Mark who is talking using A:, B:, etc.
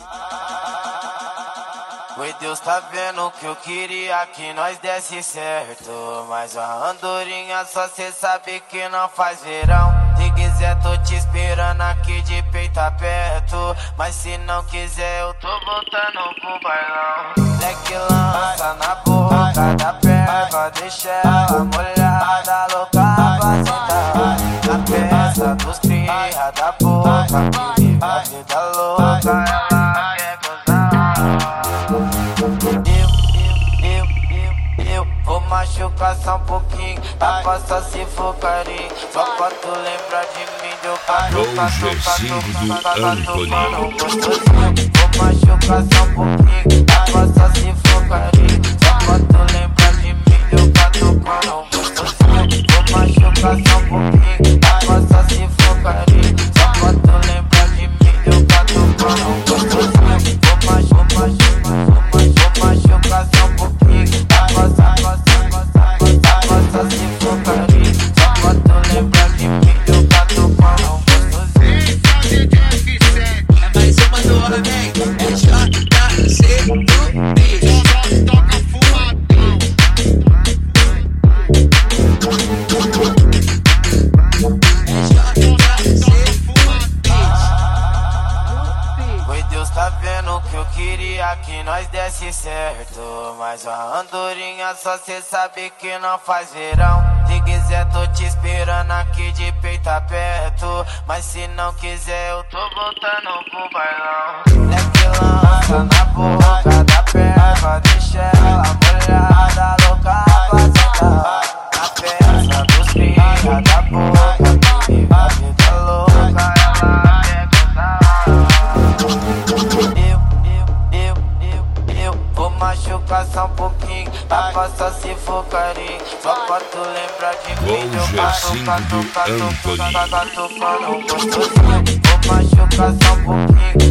A: Oi, Deus tá vendo que eu queria que nós desse certo, mas a andorinha só cê sabe que não faz verão. Se quiser tô te esperando aqui de peito aberto, mas se não quiser eu tô voltando pro bailão. Leque lança na boca da perva, deixa ela molhada, louca pra sentar na peça dos cria da boca, que vive a vida louca, ela quer gozar. Eu vou machucar só um pouquinho, tapa só se for carinho, só pra tu lembrar de mim, deu mano gostosinho. Vou machucar só um pouquinho, tapa só se for carinho, só pra tu lembrar de mim, deu mano gostosinho. Vou machucar só um pouquinho, tapa só se for carinho, só pra tu lembrar de mim, deu mano gostosinho. Vou machucar só um pouquinho, tapa só se for carinho, só pra tu lembrar de mim, deu mano gostosinho.
B: É mais uma do Amém, é JC do bicho. Toca fumadão.
A: Oi, Deus tá vendo que eu queria que nós desse certo, mas a andorinha só cê sabe que não faz verão. Se quiser tô te esperando aqui de peito aberto, mas se não quiser eu tô voltando pro bailão. Leque lança na boca da perva, deixa ela molhada, louca pra sentar na peça dos cria da boca, que vive a vida louca, ela quer gozar. Eu vou machucar só um pouquinho, tapa só se for carinho, só pra tu lembrar de mim, eu mano gostosinho. Vou machucar só um pouquinho,